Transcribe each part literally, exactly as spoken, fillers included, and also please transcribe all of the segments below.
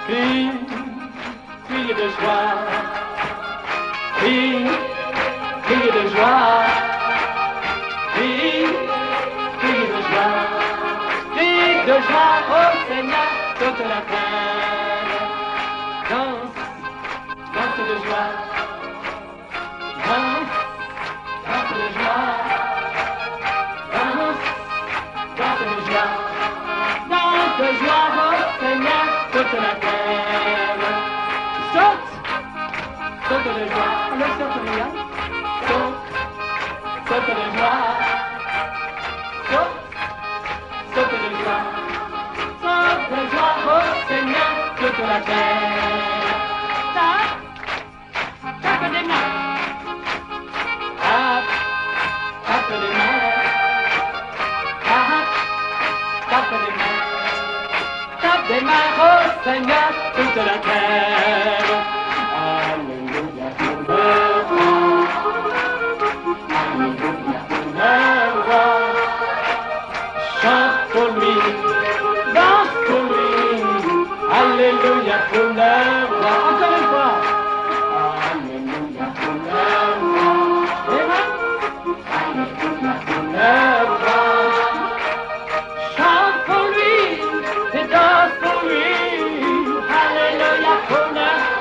Fille, fille de joie, fille, fille de joie, fille, fille de joie, fille de joie, oh Seigneur, toute la terre danse, danse de joie, danse, danse de joie, danse, danse de joie, danse de joie, oh Seigneur, toute la terre. Saute, saute de joie, le saute de joie, saute, saute de joie, saute, saute de joie, saute de joie, oh Seigneur, toute la terre. Tape, tape des mains, tape, tape des mains, tape, tape des mains, tape des mains, oh Seigneur, toute la terre. Alléluia pour le roi, alléluia pour le roi. Chante pour lui, danse pour lui, alléluia pour le roi. Encore une fois. Alléluia pour le roi. Et là, alléluia pour le roi. Chante pour lui, et danse pour lui, alléluia pour le roi.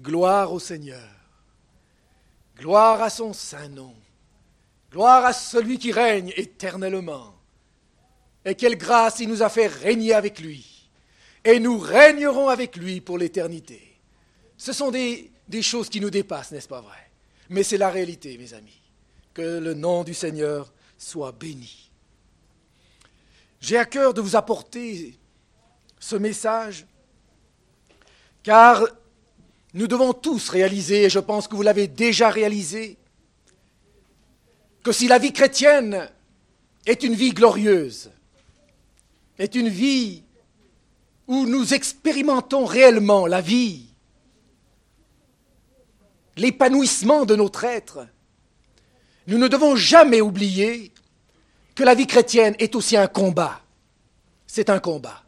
Gloire au Seigneur. Gloire à son saint nom. Gloire à celui qui règne éternellement. Et quelle grâce il nous a fait régner avec lui. Et nous régnerons avec lui pour l'éternité. Ce sont des, des choses qui nous dépassent, n'est-ce pas vrai? Mais c'est la réalité, mes amis. Que le nom du Seigneur soit béni. J'ai à cœur de vous apporter ce message, car nous devons tous réaliser, et je pense que vous l'avez déjà réalisé, que si la vie chrétienne est une vie glorieuse, est une vie où nous expérimentons réellement la vie, l'épanouissement de notre être, nous ne devons jamais oublier que la vie chrétienne est aussi un combat. C'est un combat.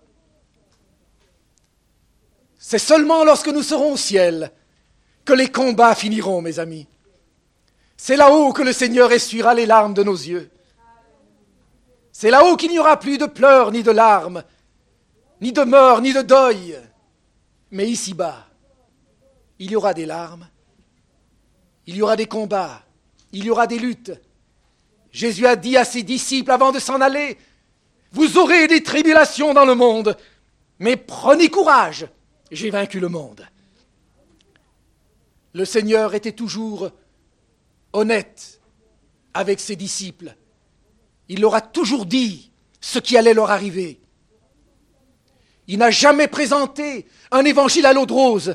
C'est seulement lorsque nous serons au ciel que les combats finiront, mes amis. C'est là-haut que le Seigneur essuiera les larmes de nos yeux. C'est là-haut qu'il n'y aura plus de pleurs ni de larmes, ni de mort, ni de deuil. Mais ici-bas, il y aura des larmes, il y aura des combats, il y aura des luttes. Jésus a dit à ses disciples avant de s'en aller, « Vous aurez des tribulations dans le monde, mais prenez courage, j'ai vaincu le monde. » Le Seigneur était toujours honnête avec ses disciples. Il leur a toujours dit ce qui allait leur arriver. Il n'a jamais présenté un évangile à l'eau de rose.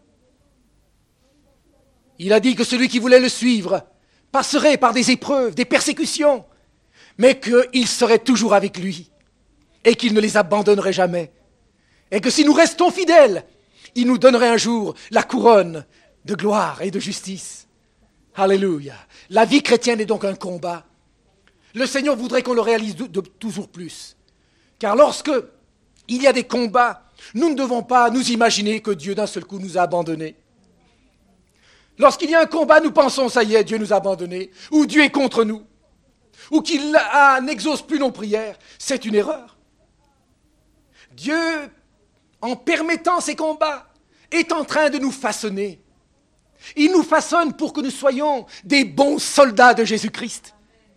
Il a dit que celui qui voulait le suivre passerait par des épreuves, des persécutions, mais qu'il serait toujours avec lui et qu'il ne les abandonnerait jamais. Et que si nous restons fidèles, il nous donnerait un jour la couronne de gloire et de justice. Alléluia. La vie chrétienne est donc un combat. Le Seigneur voudrait qu'on le réalise de, de toujours plus. Car lorsque il y a des combats, nous ne devons pas nous imaginer que Dieu d'un seul coup nous a abandonnés. Lorsqu'il y a un combat, nous pensons, ça y est, Dieu nous a abandonnés, ou Dieu est contre nous, ou qu'il a, n'exauce plus nos prières. C'est une erreur. Dieu, en permettant ces combats, est en train de nous façonner. Il nous façonne pour que nous soyons des bons soldats de Jésus-Christ.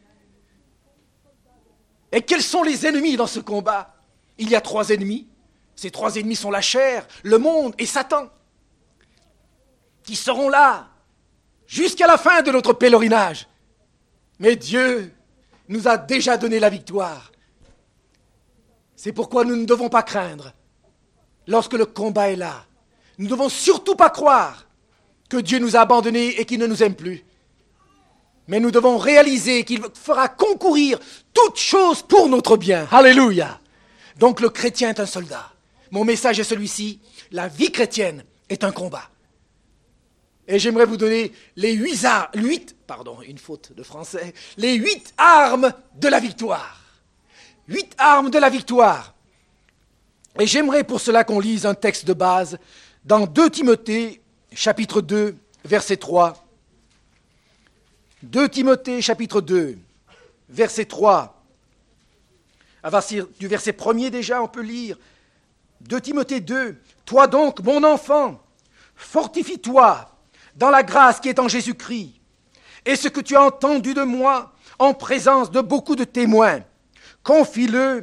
Et quels sont les ennemis dans ce combat? Il y a trois ennemis. Ces trois ennemis sont la chair, le monde et Satan, qui seront là jusqu'à la fin de notre pèlerinage. Mais Dieu nous a déjà donné la victoire. C'est pourquoi nous ne devons pas craindre lorsque le combat est là. Nous ne devons surtout pas croire que Dieu nous a abandonnés et qu'il ne nous aime plus. Mais nous devons réaliser qu'il fera concourir toutes choses pour notre bien. Alléluia. Donc le chrétien est un soldat. Mon message est celui-ci. La vie chrétienne est un combat. Et j'aimerais vous donner les huit armes, huit, pardon, une faute de français, les huit armes de la victoire. Huit armes de la victoire. Et j'aimerais pour cela qu'on lise un texte de base dans deux Timothée, chapitre deux, verset trois. deux Timothée, chapitre deux, verset trois. À partir du verset premier déjà, on peut lire. deux Timothée deux. Toi donc, mon enfant, fortifie-toi dans la grâce qui est en Jésus-Christ. Et ce que tu as entendu de moi en présence de beaucoup de témoins, confie-le,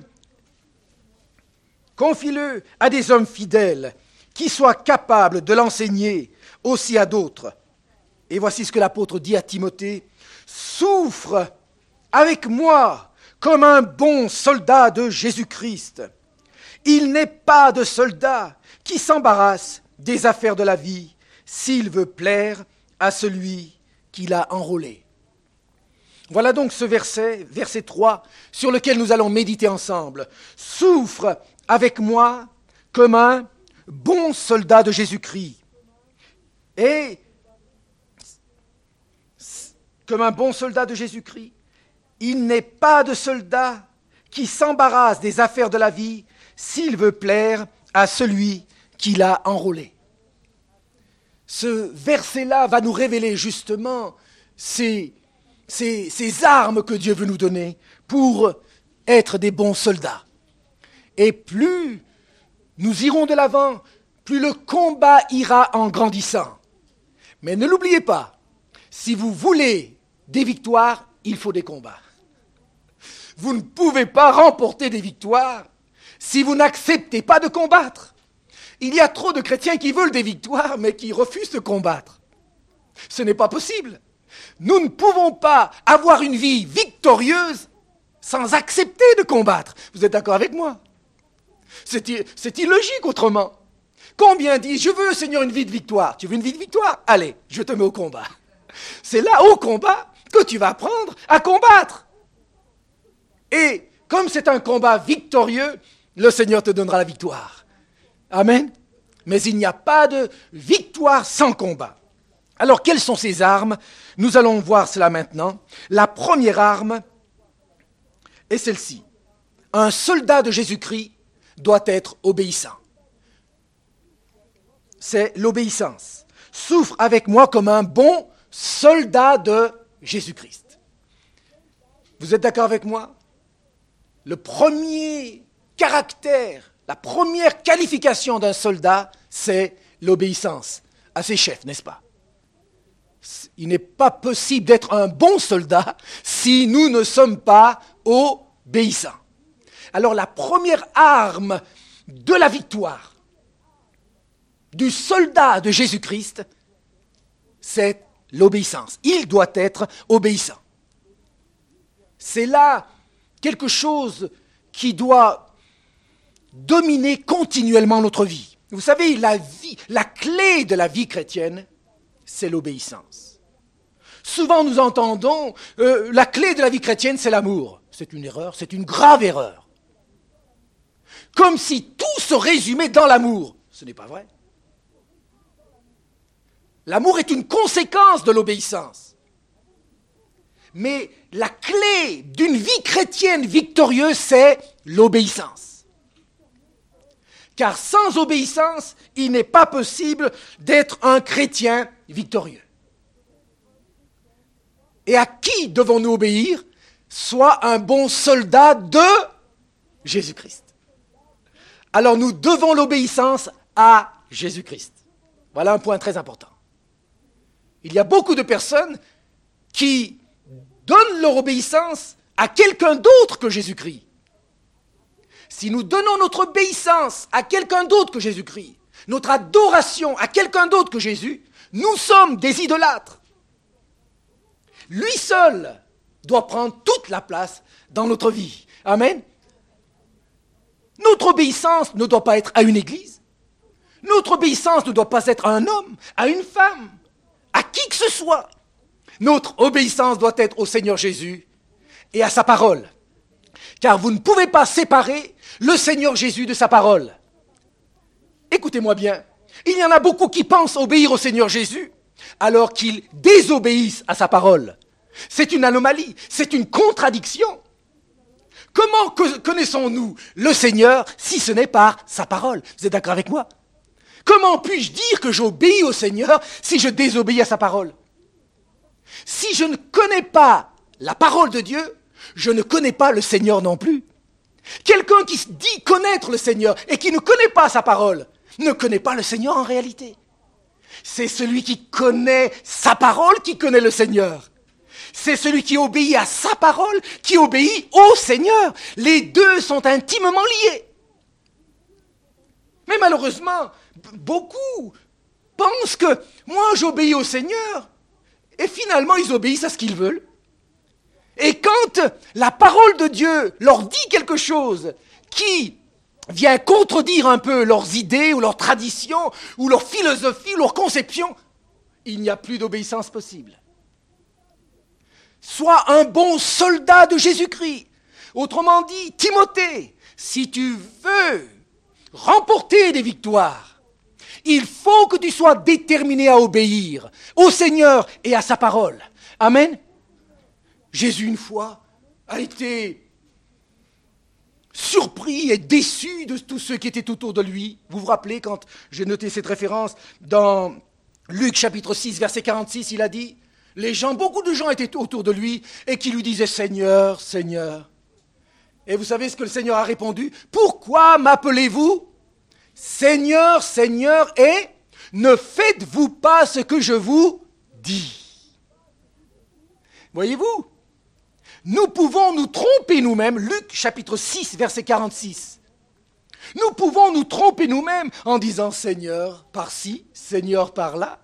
confie-le à des hommes fidèles qui soient capables de l'enseigner aussi à d'autres. Et voici ce que l'apôtre dit à Timothée. Souffre avec moi comme un bon soldat de Jésus-Christ. Il n'est pas de soldat qui s'embarrasse des affaires de la vie s'il veut plaire à celui qui l'a enrôlé. Voilà donc ce verset, verset trois, sur lequel nous allons méditer ensemble. Souffre avec moi comme un bon soldat de Jésus-Christ. Et comme un bon soldat de Jésus-Christ, il n'est pas de soldat qui s'embarrasse des affaires de la vie s'il veut plaire à celui qui l'a enrôlé. Ce verset-là va nous révéler justement ces, ces, ces armes que Dieu veut nous donner pour être des bons soldats. Et plus nous irons de l'avant, plus le combat ira en grandissant. Mais ne l'oubliez pas, si vous voulez des victoires, il faut des combats. Vous ne pouvez pas remporter des victoires si vous n'acceptez pas de combattre. Il y a trop de chrétiens qui veulent des victoires, mais qui refusent de combattre. Ce n'est pas possible. Nous ne pouvons pas avoir une vie victorieuse sans accepter de combattre. Vous êtes d'accord avec moi? C'est, c'est illogique autrement. Combien disent, je veux, Seigneur, une vie de victoire. Tu veux une vie de victoire? Allez, je te mets au combat. C'est là, au combat, que tu vas apprendre à combattre. Et comme c'est un combat victorieux, le Seigneur te donnera la victoire. Amen. Mais il n'y a pas de victoire sans combat. Alors, quelles sont ces armes? Nous allons voir cela maintenant. La première arme est celle-ci. Un soldat de Jésus-Christ doit être obéissant. C'est l'obéissance. Souffre avec moi comme un bon soldat de Jésus-Christ. Vous êtes d'accord avec moi? Le premier caractère, la première qualification d'un soldat, c'est l'obéissance à ses chefs, n'est-ce pas? Il n'est pas possible d'être un bon soldat si nous ne sommes pas obéissants. Alors la première arme de la victoire du soldat de Jésus-Christ, c'est l'obéissance. Il doit être obéissant. C'est là quelque chose qui doit dominer continuellement notre vie. Vous savez, la vie, la clé de la vie chrétienne, c'est l'obéissance. Souvent nous entendons, euh, la clé de la vie chrétienne, c'est l'amour. C'est une erreur, c'est une grave erreur. Comme si tout se résumait dans l'amour. Ce n'est pas vrai. L'amour est une conséquence de l'obéissance. Mais la clé d'une vie chrétienne victorieuse, c'est l'obéissance. Car sans obéissance, il n'est pas possible d'être un chrétien victorieux. Et à qui devons-nous obéir? Sois un bon soldat de Jésus-Christ. Alors nous devons l'obéissance à Jésus-Christ. Voilà un point très important. Il y a beaucoup de personnes qui donnent leur obéissance à quelqu'un d'autre que Jésus-Christ. Si nous donnons notre obéissance à quelqu'un d'autre que Jésus-Christ, notre adoration à quelqu'un d'autre que Jésus, nous sommes des idolâtres. Lui seul doit prendre toute la place dans notre vie. Amen. Notre obéissance ne doit pas être à une église. Notre obéissance ne doit pas être à un homme, à une femme, à qui que ce soit. Notre obéissance doit être au Seigneur Jésus et à sa parole. Car vous ne pouvez pas séparer le Seigneur Jésus de sa parole. Écoutez-moi bien, il y en a beaucoup qui pensent obéir au Seigneur Jésus alors qu'ils désobéissent à sa parole. C'est une anomalie, c'est une contradiction. Comment connaissons-nous le Seigneur si ce n'est par sa parole? Vous êtes d'accord avec moi? Comment puis-je dire que j'obéis au Seigneur si je désobéis à sa parole? Si je ne connais pas la parole de Dieu, je ne connais pas le Seigneur non plus. Quelqu'un qui dit connaître le Seigneur et qui ne connaît pas sa parole, ne connaît pas le Seigneur en réalité. C'est celui qui connaît sa parole qui connaît le Seigneur. C'est celui qui obéit à sa parole qui obéit au Seigneur. Les deux sont intimement liés. Mais malheureusement, beaucoup pensent que moi j'obéis au Seigneur et finalement ils obéissent à ce qu'ils veulent. Et quand la parole de Dieu leur dit quelque chose qui vient contredire un peu leurs idées ou leurs traditions ou leur philosophie ou leur conception, il n'y a plus d'obéissance possible. Sois un bon soldat de Jésus-Christ. Autrement dit, Timothée, si tu veux remporter des victoires, il faut que tu sois déterminé à obéir au Seigneur et à sa parole. Amen. Jésus, une fois, a été surpris et déçu de tous ceux qui étaient autour de lui. Vous vous rappelez, quand j'ai noté cette référence, dans Luc chapitre six, verset quarante-six, il a dit, les gens, beaucoup de gens étaient autour de lui et qui lui disaient, Seigneur, Seigneur. Et vous savez ce que le Seigneur a répondu? Pourquoi m'appelez-vous Seigneur, Seigneur, et ne faites-vous pas ce que je vous dis. Voyez-vous, nous pouvons nous tromper nous-mêmes, Luc chapitre six, verset quarante-six. Nous pouvons nous tromper nous-mêmes en disant Seigneur par-ci, Seigneur par-là.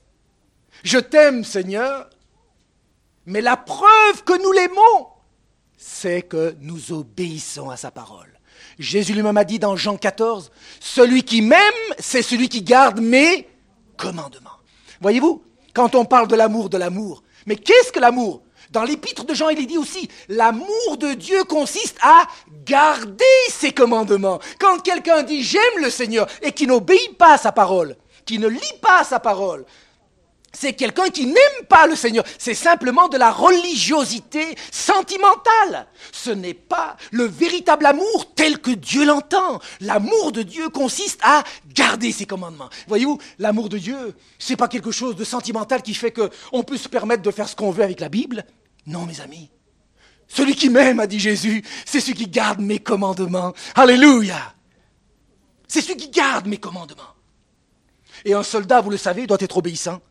Je t'aime Seigneur, mais la preuve que nous l'aimons, c'est que nous obéissons à sa parole. Jésus lui-même a dit dans Jean quatorze, celui qui m'aime, c'est celui qui garde mes commandements. Voyez-vous, quand on parle de l'amour, de l'amour, mais qu'est-ce que l'amour ? Dans l'épître de Jean, il est dit aussi, l'amour de Dieu consiste à garder ses commandements. Quand quelqu'un dit j'aime le Seigneur et qui n'obéit pas à sa parole, qui ne lit pas sa parole, c'est quelqu'un qui n'aime pas le Seigneur. C'est simplement de la religiosité sentimentale. Ce n'est pas le véritable amour tel que Dieu l'entend. L'amour de Dieu consiste à garder ses commandements. Voyez-vous, l'amour de Dieu, ce n'est pas quelque chose de sentimental qui fait qu'on peut se permettre de faire ce qu'on veut avec la Bible. Non, mes amis. Celui qui m'aime, a dit Jésus, c'est celui qui garde mes commandements. Alléluia. C'est celui qui garde mes commandements. Et un soldat, vous le savez, doit être obéissant.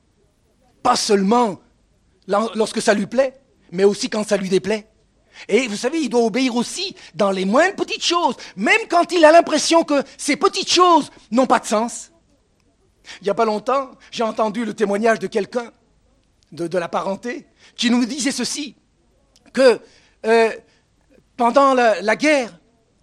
Pas seulement lorsque ça lui plaît, mais aussi quand ça lui déplaît. Et vous savez, il doit obéir aussi dans les moindres petites choses, même quand il a l'impression que ces petites choses n'ont pas de sens. Il n'y a pas longtemps, j'ai entendu le témoignage de quelqu'un, de, de la parenté, qui nous disait ceci, que euh, pendant la, la guerre,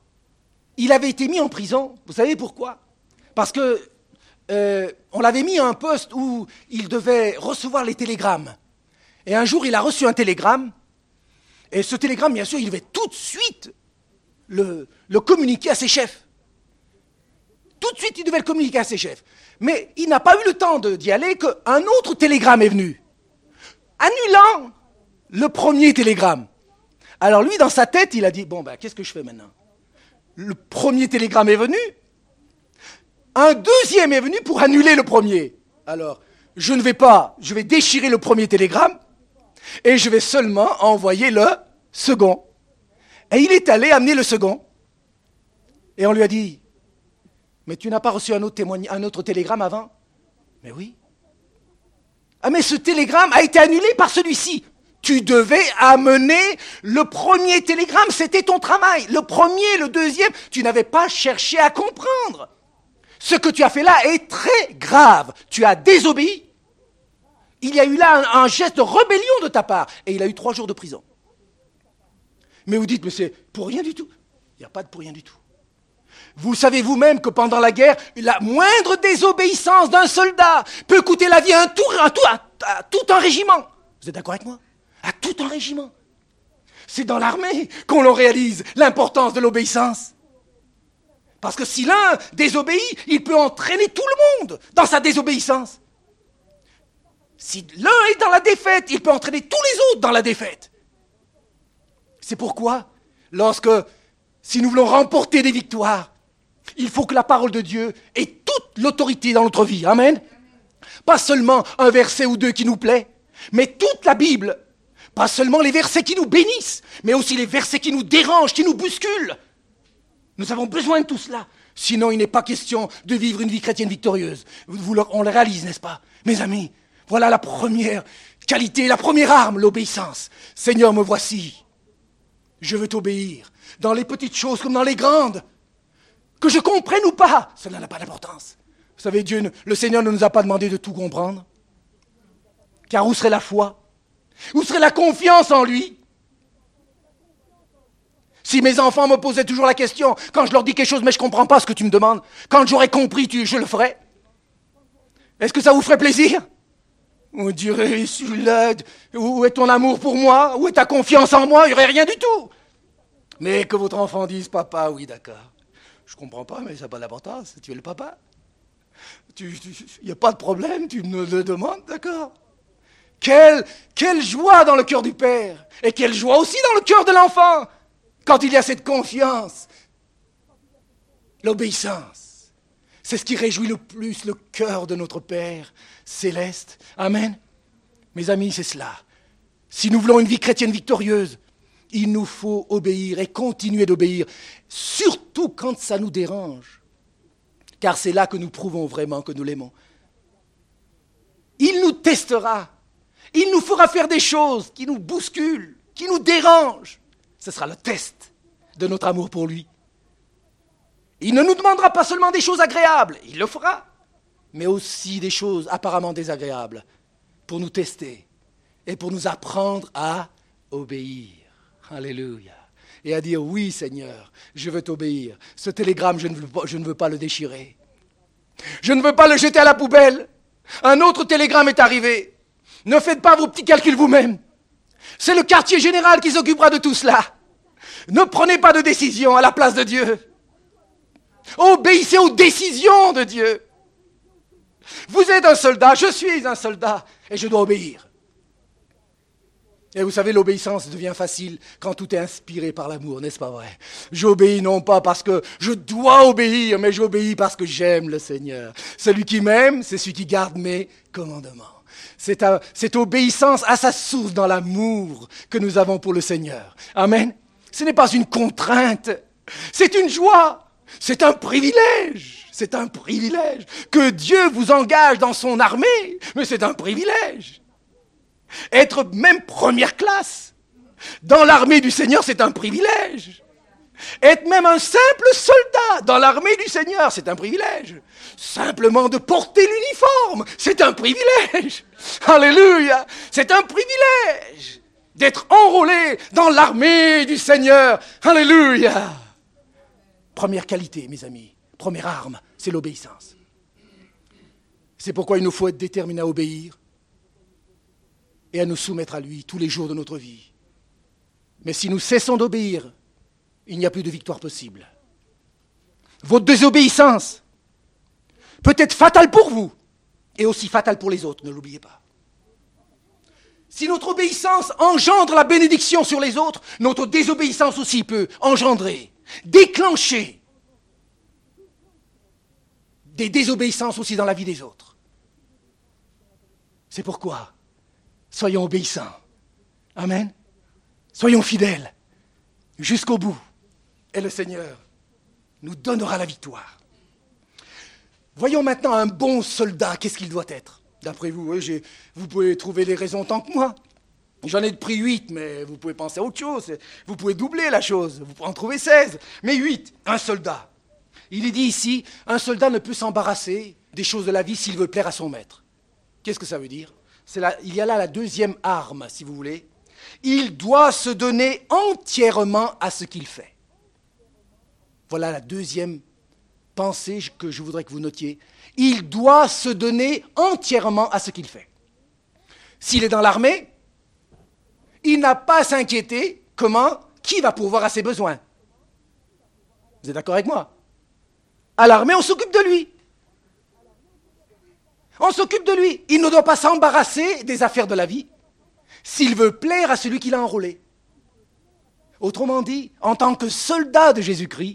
il avait été mis en prison. Vous savez pourquoi ? Parce que Euh, on l'avait mis à un poste où il devait recevoir les télégrammes. Et un jour, il a reçu un télégramme. Et ce télégramme, bien sûr, il devait tout de suite le, le communiquer à ses chefs. Tout de suite, il devait le communiquer à ses chefs. Mais il n'a pas eu le temps de, d'y aller qu'un autre télégramme est venu, annulant le premier télégramme. Alors lui, dans sa tête, il a dit, bon, ben, qu'est-ce que je fais maintenant ? Le premier télégramme est venu. Un deuxième est venu pour annuler le premier. Alors, je ne vais pas, je vais déchirer le premier télégramme et je vais seulement envoyer le second. Et il est allé amener le second. Et on lui a dit, mais tu n'as pas reçu un autre, témoignage, un autre télégramme avant ? Mais oui. Ah mais ce télégramme a été annulé par celui-ci. Tu devais amener le premier télégramme, c'était ton travail. Le premier, le deuxième, tu n'avais pas cherché à comprendre. Ce que tu as fait là est très grave. Tu as désobéi. Il y a eu là un, un geste de rébellion de ta part. Et il a eu trois jours de prison. Mais vous dites, mais c'est pour rien du tout. Il n'y a pas de pour rien du tout. Vous savez vous-même que pendant la guerre, la moindre désobéissance d'un soldat peut coûter la vie à, un tout, à, tout, à, à tout un régiment. Vous êtes d'accord avec moi ? À tout un régiment. C'est dans l'armée qu'on le réalise, l'importance de l'obéissance. Parce que si l'un désobéit, il peut entraîner tout le monde dans sa désobéissance. Si l'un est dans la défaite, il peut entraîner tous les autres dans la défaite. C'est pourquoi, lorsque, si nous voulons remporter des victoires, il faut que la parole de Dieu ait toute l'autorité dans notre vie. Amen. Pas seulement un verset ou deux qui nous plaît, mais toute la Bible. Pas seulement les versets qui nous bénissent, mais aussi les versets qui nous dérangent, qui nous bousculent. Nous avons besoin de tout cela. Sinon, il n'est pas question de vivre une vie chrétienne victorieuse. Vous, on le réalise, n'est-ce pas ? Mes amis, voilà la première qualité, la première arme, l'obéissance. Seigneur, me voici. Je veux t'obéir. Dans les petites choses comme dans les grandes. Que je comprenne ou pas, cela n'a pas d'importance. Vous savez, Dieu, le Seigneur ne nous a pas demandé de tout comprendre. Car où serait la foi ? Où serait la confiance en lui ? Si mes enfants me posaient toujours la question, quand je leur dis quelque chose, mais je ne comprends pas ce que tu me demandes, quand j'aurais compris, tu, je le ferais. Est-ce que ça vous ferait plaisir ? On dirait, celui-là, où est ton amour pour moi ? Où est ta confiance en moi ? Il n'y aurait rien du tout. Mais que votre enfant dise, papa, oui, d'accord. Je ne comprends pas, mais ça n'a pas d'importance, tu es le papa. Il n'y a pas de problème, tu me le demandes, d'accord. Quelle, quelle joie dans le cœur du père, et quelle joie aussi dans le cœur de l'enfant. Quand il y a cette confiance, l'obéissance, c'est ce qui réjouit le plus le cœur de notre Père céleste. Amen. Mes amis, c'est cela. Si nous voulons une vie chrétienne victorieuse, il nous faut obéir et continuer d'obéir, surtout quand ça nous dérange. Car c'est là que nous prouvons vraiment que nous l'aimons. il nous testera. Il nous fera faire des choses qui nous bousculent, qui nous dérangent. Ce sera le test de notre amour pour lui. Il ne nous demandera pas seulement des choses agréables, il le fera, mais aussi des choses apparemment désagréables pour nous tester et pour nous apprendre à obéir. Alléluia. Et à dire, oui Seigneur, je veux t'obéir. Ce télégramme, je ne veux pas, je ne veux pas le déchirer. Je ne veux pas le jeter à la poubelle. Un autre télégramme est arrivé. Ne faites pas vos petits calculs vous-même. C'est le quartier général qui s'occupera de tout cela. Ne prenez pas de décision à la place de Dieu. Obéissez aux décisions de Dieu. Vous êtes un soldat, je suis un soldat, et je dois obéir. Et vous savez, l'obéissance devient facile quand tout est inspiré par l'amour, n'est-ce pas vrai? J'obéis non pas parce que je dois obéir, mais j'obéis parce que j'aime le Seigneur. Celui qui m'aime, c'est celui qui garde mes commandements. C'est à, cette obéissance à sa source dans l'amour que nous avons pour le Seigneur. Amen. Ce n'est pas une contrainte, c'est une joie, c'est un privilège. C'est un privilège que Dieu vous engage dans son armée, mais c'est un privilège. Être même première classe dans l'armée du Seigneur, c'est un privilège. Être même un simple soldat dans l'armée du Seigneur, c'est un privilège. Simplement de porter l'uniforme, c'est un privilège. Alléluia, c'est un privilège d'être enrôlé dans l'armée du Seigneur. Alléluia. Première qualité, mes amis, première arme, c'est l'obéissance. C'est pourquoi il nous faut être déterminés à obéir et à nous soumettre à lui tous les jours de notre vie. Mais si nous cessons d'obéir, il n'y a plus de victoire possible. Votre désobéissance peut être fatale pour vous et aussi fatale pour les autres, ne l'oubliez pas. Si notre obéissance engendre la bénédiction sur les autres, notre désobéissance aussi peut engendrer, déclencher des désobéissances aussi dans la vie des autres. C'est pourquoi soyons obéissants. Amen. Soyons fidèles jusqu'au bout. Et le Seigneur nous donnera la victoire. Voyons maintenant un bon soldat, qu'est-ce qu'il doit être? D'après vous, oui, j'ai, vous pouvez trouver les raisons tant que moi. J'en ai pris huit, mais vous pouvez penser à autre chose. Vous pouvez doubler la chose, vous pouvez en trouver seize. Mais huit, un soldat. Il est dit ici, un soldat ne peut s'embarrasser des choses de la vie s'il veut plaire à son maître. Qu'est-ce que ça veut dire? C'est la, il y a là la deuxième arme, si vous voulez. Il doit se donner entièrement à ce qu'il fait. Voilà la deuxième pensée que je voudrais que vous notiez. Il doit se donner entièrement à ce qu'il fait. S'il est dans l'armée, il n'a pas à s'inquiéter comment, qui va pourvoir à ses besoins. Vous êtes d'accord avec moi? À l'armée, on s'occupe de lui. On s'occupe de lui. Il ne doit pas s'embarrasser des affaires de la vie s'il veut plaire à celui qui l'a enrôlé. Autrement dit, en tant que soldats de Jésus-Christ,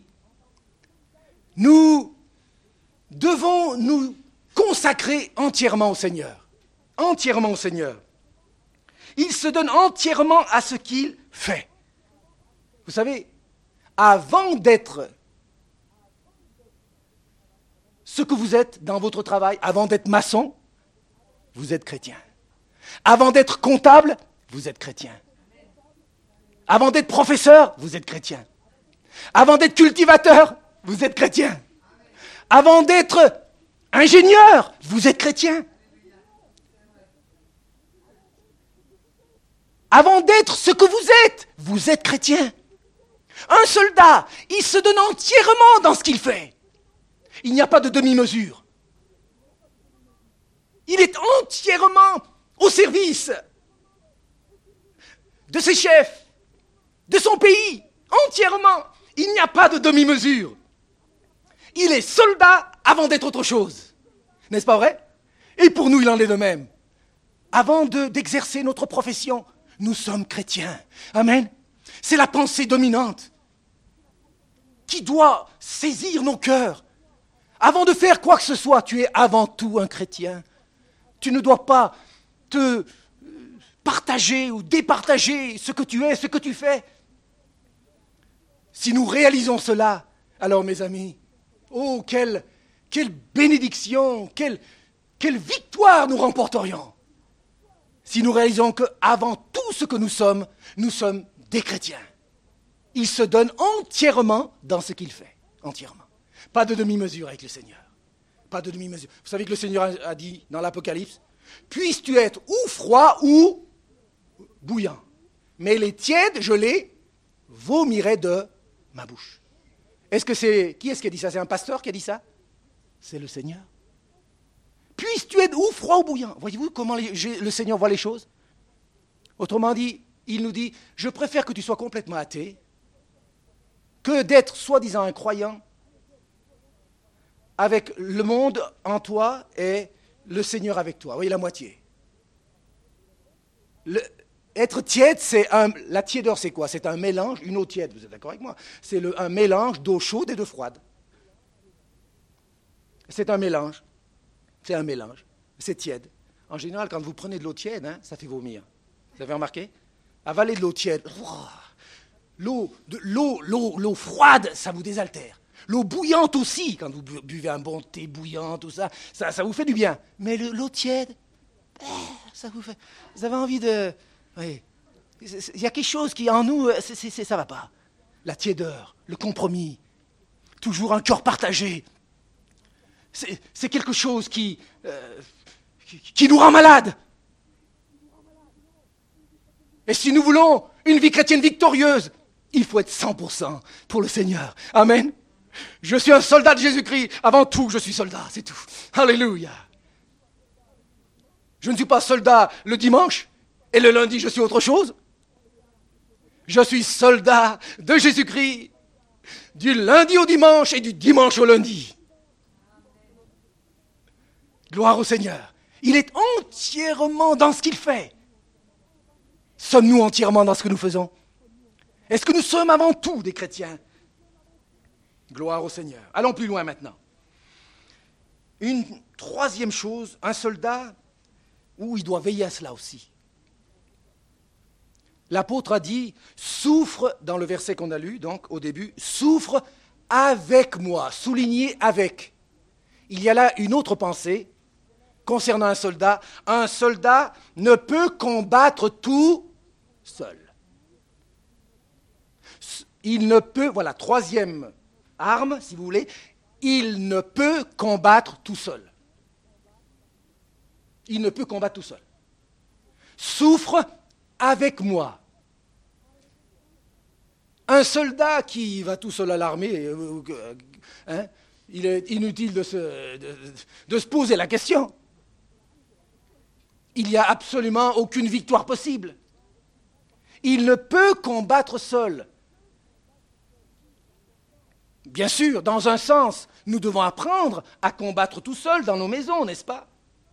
nous devons nous consacrer entièrement au Seigneur. Entièrement au Seigneur. Il se donne entièrement à ce qu'il fait. Vous savez, avant d'être ce que vous êtes dans votre travail, avant d'être maçon, vous êtes chrétien. Avant d'être comptable, vous êtes chrétien. Avant d'être professeur, vous êtes chrétien. Avant d'être cultivateur, vous êtes chrétien. Avant d'être ingénieur, vous êtes chrétien. Avant d'être ce que vous êtes, vous êtes chrétien. Un soldat, il se donne entièrement dans ce qu'il fait. Il n'y a pas de demi-mesure. Il est entièrement au service de ses chefs, de son pays, entièrement. Il n'y a pas de demi-mesure. Il est soldat avant d'être autre chose. N'est-ce pas vrai? Et pour nous, il en est de même. Avant de, d'exercer notre profession, nous sommes chrétiens. Amen. C'est la pensée dominante qui doit saisir nos cœurs. Avant de faire quoi que ce soit, tu es avant tout un chrétien. Tu ne dois pas te partager ou départager ce que tu es, ce que tu fais. Si nous réalisons cela, alors mes amis, oh, quelle, quelle bénédiction, quelle, quelle victoire nous remporterions si nous réalisons qu'avant tout ce que nous sommes, nous sommes des chrétiens. Il se donne entièrement dans ce qu'il fait, entièrement. Pas de demi-mesure avec le Seigneur. Pas de demi-mesure. Vous savez que le Seigneur a dit dans l'Apocalypse, « Puisses-tu être ou froid ou bouillant, mais les tièdes, je les vomirai de ma bouche. » Est-ce que c'est... Qui est-ce qui a dit ça? C'est un pasteur qui a dit ça? C'est le Seigneur. Puisses-tu être ou froid ou bouillant. Voyez-vous comment les, le Seigneur voit les choses? Autrement dit, il nous dit, je préfère que tu sois complètement athée que d'être soi-disant un croyant avec le monde en toi et le Seigneur avec toi. Vous voyez la moitié. Le, être tiède, c'est un... La tiédeur, c'est quoi? C'est un mélange, une eau tiède, vous êtes d'accord avec moi? C'est le, un mélange d'eau chaude et de froide. C'est un mélange. C'est un mélange. C'est tiède. En général, quand vous prenez de l'eau tiède, hein, ça fait vomir. Vous avez remarqué? Avaler de l'eau tiède, l'eau, de, l'eau, l'eau, l'eau froide, ça vous désaltère. L'eau bouillante aussi, quand vous buvez un bon thé bouillant, tout ça, ça, ça vous fait du bien. Mais le, l'eau tiède, ça vous fait... Vous avez envie de... Oui. Il y a quelque chose qui, en nous, c'est, c'est, c'est, ça ne va pas. La tiédeur, le compromis, toujours un cœur partagé. C'est, c'est quelque chose qui, euh, qui, qui nous rend malades. Et si nous voulons une vie chrétienne victorieuse, il faut être cent pour cent pour le Seigneur. Amen. Je suis un soldat de Jésus-Christ. Avant tout, je suis soldat, c'est tout. Alléluia. Je ne suis pas soldat le dimanche et le lundi, je suis autre chose. Je suis soldat de Jésus-Christ du lundi au dimanche et du dimanche au lundi. Gloire au Seigneur. Il est entièrement dans ce qu'il fait. Sommes-nous entièrement dans ce que nous faisons? Est-ce que nous sommes avant tout des chrétiens? Gloire au Seigneur. Allons plus loin maintenant. Une troisième chose, un soldat, où il doit veiller à cela aussi. L'apôtre a dit, souffre, dans le verset qu'on a lu, donc au début, souffre avec moi, souligné avec. Il y a là une autre pensée concernant un soldat. Un soldat ne peut combattre tout seul. Il ne peut, voilà, troisième arme, si vous voulez, il ne peut combattre tout seul. Il ne peut combattre tout seul. Souffre avec moi. Un soldat qui va tout seul à l'armée, euh, euh, hein, il est inutile de se, de, de se poser la question. Il n'y a absolument aucune victoire possible. Il ne peut combattre seul. Bien sûr, dans un sens, nous devons apprendre à combattre tout seul dans nos maisons, n'est-ce pas?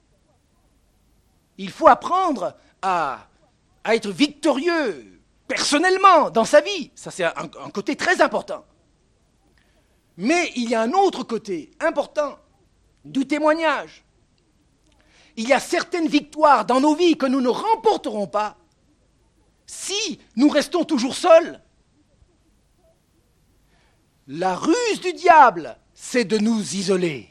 Il faut apprendre à, à être victorieux personnellement dans sa vie. Ça, c'est un, un côté très important. Mais il y a un autre côté important du témoignage. Il y a certaines victoires dans nos vies que nous ne remporterons pas si nous restons toujours seuls. La ruse du diable, c'est de nous isoler.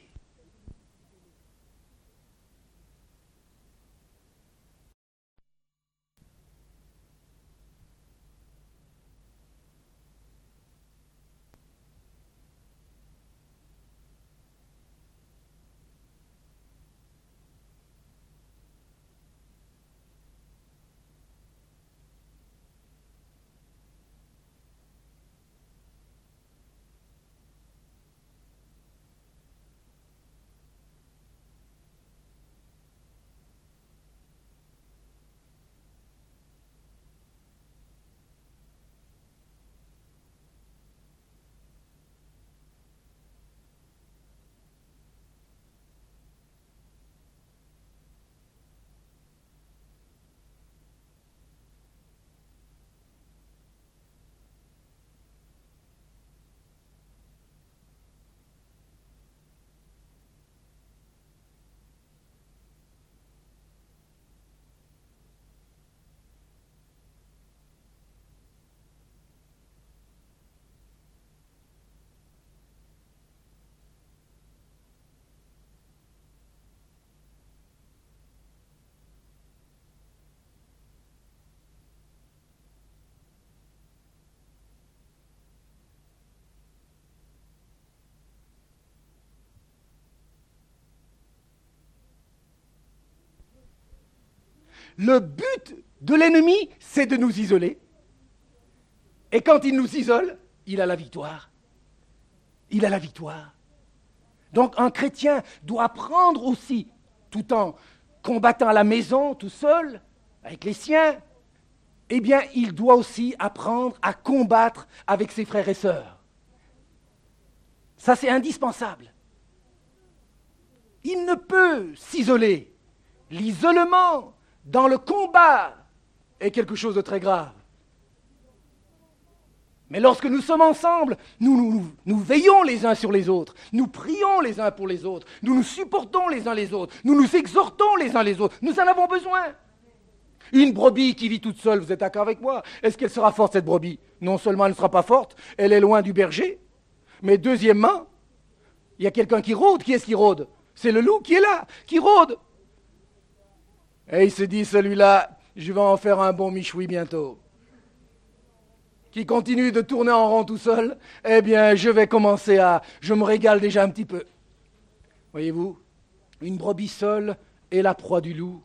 le but de l'ennemi, c'est de nous isoler. Et quand il nous isole, il a la victoire. Il a la victoire. Donc un chrétien doit apprendre aussi, tout en combattant à la maison, tout seul, avec les siens, eh bien, il doit aussi apprendre à combattre avec ses frères et sœurs. Ça, c'est indispensable. Il ne peut s'isoler. L'isolement dans le combat est quelque chose de très grave. Mais lorsque nous sommes ensemble, nous, nous, nous, nous veillons les uns sur les autres, nous prions les uns pour les autres, nous nous supportons les uns les autres, nous nous exhortons les uns les autres, nous en avons besoin. Une brebis qui vit toute seule, vous êtes d'accord avec moi? Est-ce qu'elle sera forte, cette brebis? Non seulement elle ne sera pas forte, elle est loin du berger, mais deuxièmement, il y a quelqu'un qui rôde. Qui est-ce qui rôde? C'est le loup qui est là, qui rôde. Et il se dit, celui-là, je vais en faire un bon michoui bientôt. Qui continue de tourner en rond tout seul, eh bien, je vais commencer à... Je me régale déjà un petit peu. Voyez-vous, une brebis seule est la proie du loup.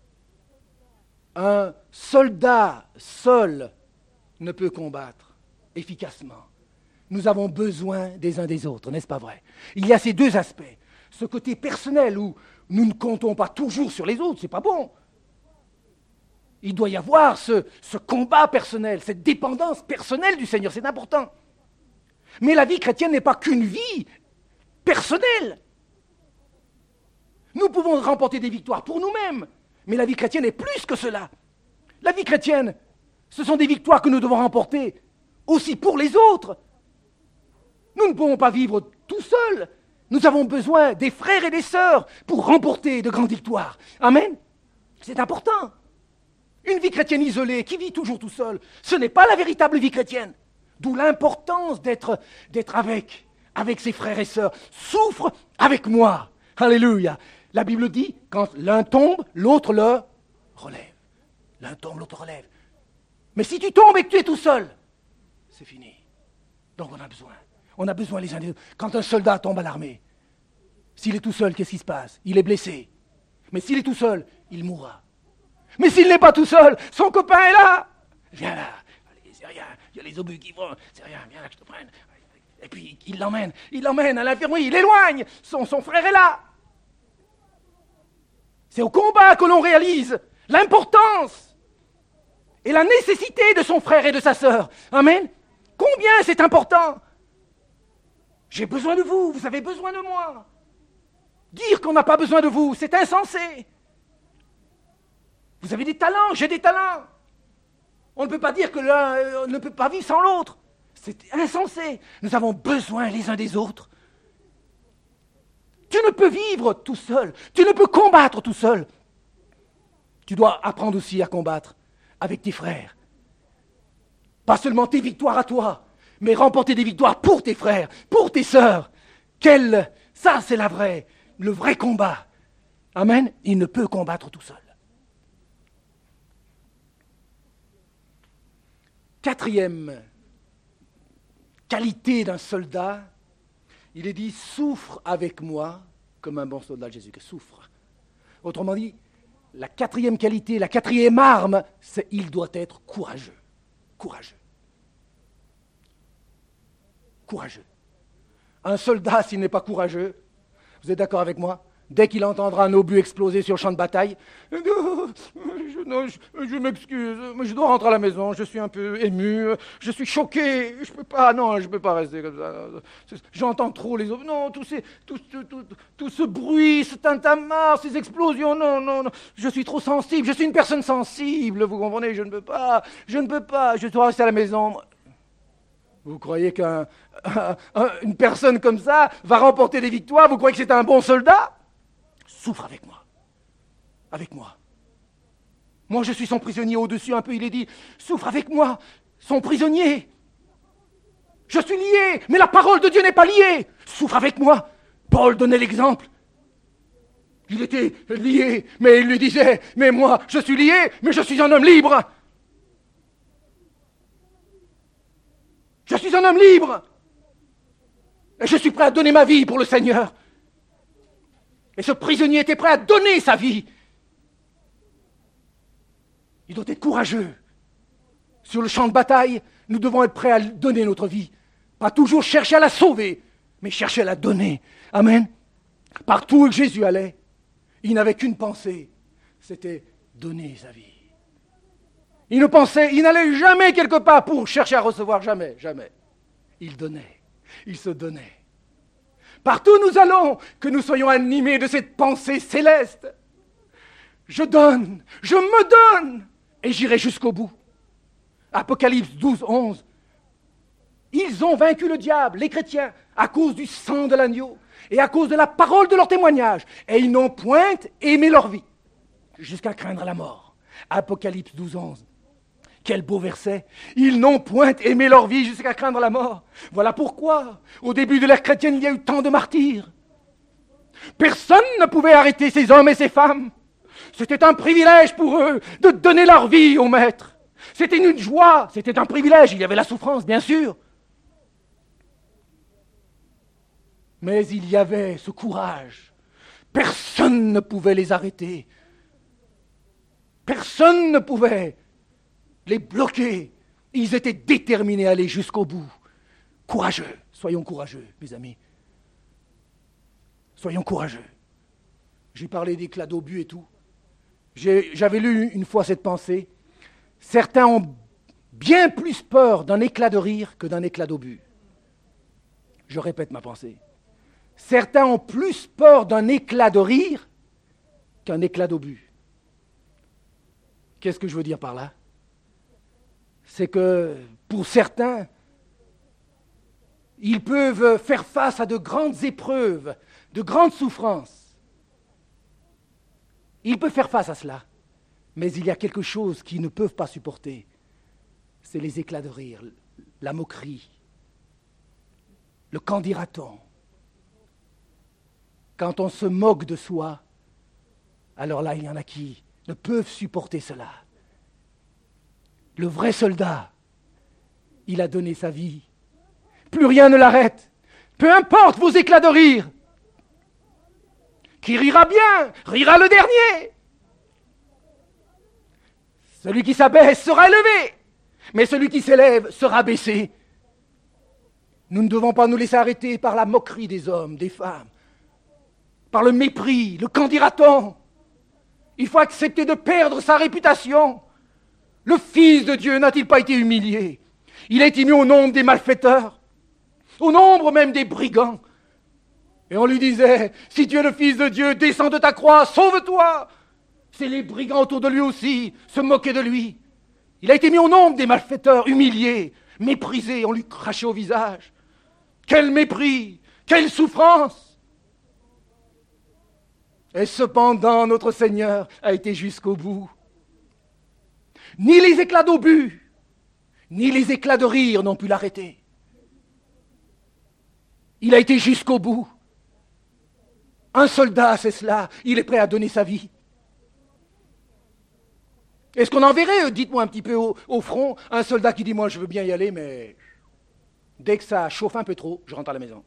Un soldat seul ne peut combattre efficacement. Nous avons besoin des uns des autres, n'est-ce pas vrai? Il y a ces deux aspects. Ce côté personnel où nous ne comptons pas toujours sur les autres, c'est pas bon. Il doit y avoir ce, ce combat personnel, cette dépendance personnelle du Seigneur, c'est important. Mais la vie chrétienne n'est pas qu'une vie personnelle. Nous pouvons remporter des victoires pour nous-mêmes, mais la vie chrétienne est plus que cela. La vie chrétienne, ce sont des victoires que nous devons remporter aussi pour les autres. Nous ne pouvons pas vivre tout seuls. Nous avons besoin des frères et des sœurs pour remporter de grandes victoires. Amen. C'est important. Une vie chrétienne isolée, qui vit toujours tout seul, ce n'est pas la véritable vie chrétienne. D'où l'importance d'être, d'être avec, avec ses frères et sœurs. Souffre avec moi. Alléluia. La Bible dit, quand l'un tombe, l'autre le relève. L'un tombe, l'autre relève. Mais si tu tombes et que tu es tout seul, c'est fini. Donc on a besoin. On a besoin les uns des autres. Quand un soldat tombe à l'armée, s'il est tout seul, qu'est-ce qui se passe? Il est blessé. Mais s'il est tout seul, il mourra. Mais s'il n'est pas tout seul, son copain est là. Viens là. Allez, c'est rien. Il y a les obus qui vont. C'est rien, viens là que je te prenne. Et puis il l'emmène. Il l'emmène à l'infirmerie. Il l'éloigne. Son, son frère est là. C'est au combat que l'on réalise l'importance et la nécessité de son frère et de sa sœur. Amen. Combien c'est important. J'ai besoin de vous, vous avez besoin de moi. Dire qu'on n'a pas besoin de vous, c'est insensé. Vous avez des talents, j'ai des talents. On ne peut pas dire que l'un euh, ne peut pas vivre sans l'autre. C'est insensé. Nous avons besoin les uns des autres. Tu ne peux vivre tout seul. Tu ne peux combattre tout seul. Tu dois apprendre aussi à combattre avec tes frères. Pas seulement tes victoires à toi, mais remporter des victoires pour tes frères, pour tes sœurs. Quel, ça c'est la vraie, le vrai combat. Amen. Il ne peut combattre tout seul. Quatrième qualité d'un soldat, il est dit « souffre avec moi comme un bon soldat de Jésus-Christ ». Souffre. Autrement dit, la quatrième qualité, la quatrième arme, c'est il doit être courageux. Courageux. Courageux. Un soldat, s'il n'est pas courageux, vous êtes d'accord avec moi? Dès qu'il entendra un obus exploser sur le champ de bataille, je, non, je, je m'excuse, mais je dois rentrer à la maison, je suis un peu ému, je suis choqué, je peux pas, non, je peux pas rester comme ça. J'entends trop les obus, non, tout, ces, tout, tout, tout, tout ce bruit, ce tintamarre, ces explosions, non, non, non, je suis trop sensible, je suis une personne sensible, vous comprenez, je ne peux pas, je ne peux pas, je dois rester à la maison. Vous croyez qu'une un, personne comme ça va remporter des victoires? Vous croyez que c'est un bon soldat? Souffre avec moi. Avec moi. Moi, je suis son prisonnier au-dessus un peu, il est dit, souffre avec moi, son prisonnier. Je suis lié, mais la parole de Dieu n'est pas liée. Souffre avec moi. Paul donnait l'exemple. Il était lié, mais il lui disait, mais moi, je suis lié, mais je suis un homme libre. Je suis un homme libre. Et je suis prêt à donner ma vie pour le Seigneur. Et ce prisonnier était prêt à donner sa vie. Il doit être courageux. Sur le champ de bataille, nous devons être prêts à donner notre vie. Pas toujours chercher à la sauver, mais chercher à la donner. Amen. Partout où Jésus allait, il n'avait qu'une pensée, c'était donner sa vie. Il ne pensait, il n'allait jamais quelque part pour chercher à recevoir, jamais, jamais. Il donnait, il se donnait. Partout où nous allons, que nous soyons animés de cette pensée céleste. Je donne, je me donne, et j'irai jusqu'au bout. Apocalypse douze, onze. Ils ont vaincu le diable, les chrétiens, à cause du sang de l'agneau et à cause de la parole de leur témoignage. Et ils n'ont point aimé leur vie, jusqu'à craindre la mort. Apocalypse douze, onze. Quel beau verset. Ils n'ont point aimé leur vie jusqu'à craindre la mort. Voilà pourquoi, au début de l'ère chrétienne, il y a eu tant de martyrs. Personne ne pouvait arrêter ces hommes et ces femmes. C'était un privilège pour eux de donner leur vie au Maître. C'était une joie, c'était un privilège. Il y avait la souffrance, bien sûr. Mais il y avait ce courage. Personne ne pouvait les arrêter. Personne ne pouvait les bloquer. Ils étaient déterminés à aller jusqu'au bout. Courageux. Soyons courageux, mes amis. Soyons courageux. J'ai parlé d'éclat d'obus et tout. J'ai, j'avais lu une fois cette pensée. Certains ont bien plus peur d'un éclat de rire que d'un éclat d'obus. Je répète ma pensée. Certains ont plus peur d'un éclat de rire qu'un éclat d'obus. Qu'est-ce que je veux dire par là? C'est que pour certains, ils peuvent faire face à de grandes épreuves, de grandes souffrances. Ils peuvent faire face à cela, mais il y a quelque chose qu'ils ne peuvent pas supporter. C'est les éclats de rire, la moquerie, le qu'en dira-t-on. Quand on se moque de soi, alors là, il y en a qui ne peuvent supporter cela. Le vrai soldat, il a donné sa vie. Plus rien ne l'arrête. Peu importe vos éclats de rire. Qui rira bien, rira le dernier. Celui qui s'abaisse sera élevé, mais celui qui s'élève sera baissé. Nous ne devons pas nous laisser arrêter par la moquerie des hommes, des femmes, par le mépris, le qu'en dira-t-on. Il faut accepter de perdre sa réputation. Le Fils de Dieu n'a-t-il pas été humilié? Il a été mis au nombre des malfaiteurs, au nombre même des brigands. Et on lui disait, si tu es le Fils de Dieu, descends de ta croix, sauve-toi. C'est les brigands autour de lui aussi, se moquaient de lui. Il a été mis au nombre des malfaiteurs, humilié, méprisé, on lui crachait au visage. Quel mépris, quelle souffrance! Et cependant, notre Seigneur a été jusqu'au bout. Ni les éclats d'obus, ni les éclats de rire n'ont pu l'arrêter. Il a été jusqu'au bout. Un soldat, c'est cela, il est prêt à donner sa vie. Est-ce qu'on enverrait, dites-moi un petit peu au, au front, un soldat qui dit, moi je veux bien y aller, mais dès que ça chauffe un peu trop, je rentre à la maison.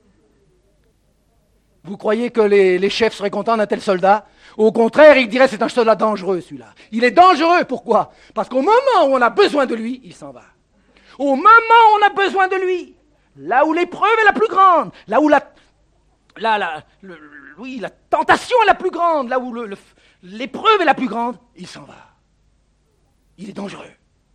Vous croyez que les, les chefs seraient contents d'un tel soldat? Au contraire, ils diraient c'est un soldat dangereux celui-là. Il est dangereux, pourquoi? Parce qu'au moment où on a besoin de lui, il s'en va. Au moment où on a besoin de lui, là où l'épreuve est la plus grande, là où la, la, la, le, oui, la tentation est la plus grande, là où le, le, l'épreuve est la plus grande, il s'en va. Il est dangereux.